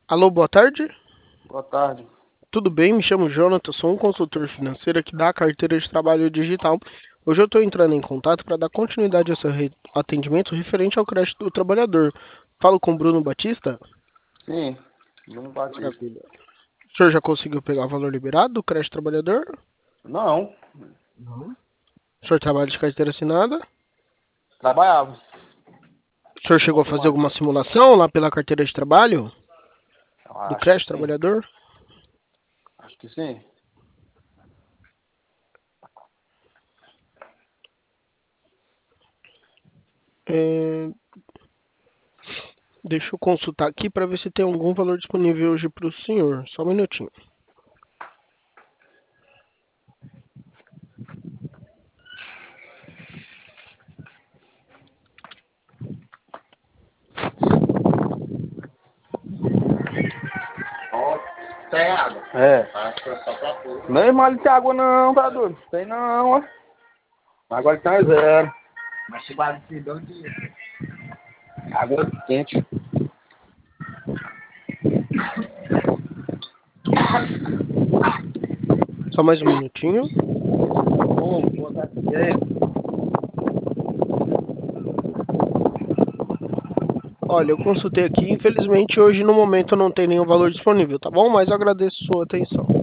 Alô, boa tarde. Boa tarde. Tudo bem? Me chamo Jonathan, sou um consultor financeiro aqui da carteira de trabalho digital. Hoje eu estou entrando em contato para dar continuidade ao seu atendimento referente ao crédito do trabalhador. Falo com o Bruno Batista? Sim, Bruno Batista. Maravilha. O senhor já conseguiu pegar o valor liberado do crédito trabalhador? Não, Não. O senhor trabalha de carteira assinada? trabalhava. O senhor chegou a Pouco fazer mais. alguma simulação lá pela carteira de trabalho Eu do acho que crédito sim. trabalhador? Acho que sim. É, Deixa eu consultar aqui para ver se tem algum valor disponível hoje para o senhor. Só um minutinho. Ó, tem água? É. Não é mole de água não, tá doido? Tem não, ó. Agora tá zero. Mas se bater de onde? Água quente. Só mais um minutinho. Vou botar aqui aí. Olha, eu consultei aqui, infelizmente hoje no momento não tem nenhum valor disponível, tá bom? Mas eu agradeço sua atenção.